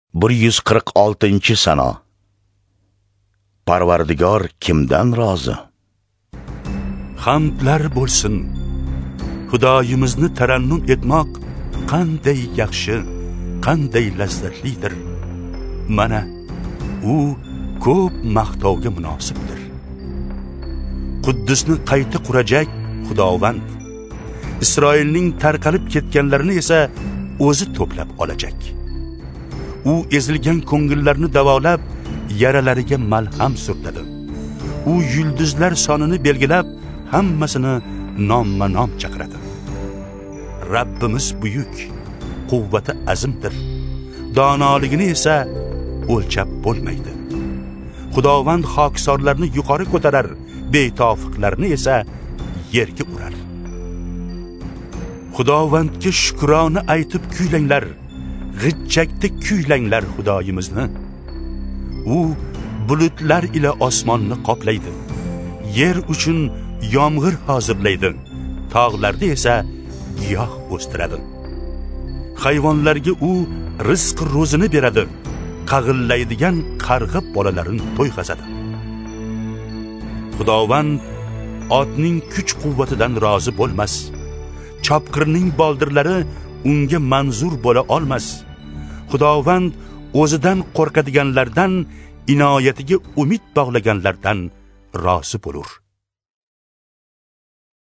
146-sano. Parvardigor kimdan rozi? Hamdlar bo'lsin. Xudoyimizni tarannum etmoq qanday yaxshi, qanday lazzatlidir. Mana u ko'p maqtovga munosibdir. Quddusni qayta qurajak Xudovand Isroilning tarqalib ketganlarini esa o'zi to'plab olajak. U ezilgan ko'ngillarni davolab, yaralariga malham surtadi. U yulduzlar sonini belgilab, hammasini nomma-nom chaqiradi. Rabbimiz buyuk, quvvati azimdir. Donoligini esa o'lchab bo'lmaydi. Xudovand xokisorlarni yuqori ko'tarar, betofiqlarni esa yerga urar. Xudovandga shukrona aytib kuylanglar, g'ijjakda kuylanglar Xudoyimizni. U bulutlar ila osmonni qoplaydi. Yer uchun yomg'ir hozirlaydi. Tog'larda esa giyoh o'stiradi. Hayvonlarga u rizq ro'zini beradi. Qag'illaydigan qarg'a bolalarini to'yg'azadi. Xudovand otning kuch-quvvatidan rozi bo'lmas. Chopqirning boldirlari unga manzur bo'la olmas. Xudovand o'zidan qo'rqadiganlardan, inoyatiga umid bog'laganlardan rozi bo'lur.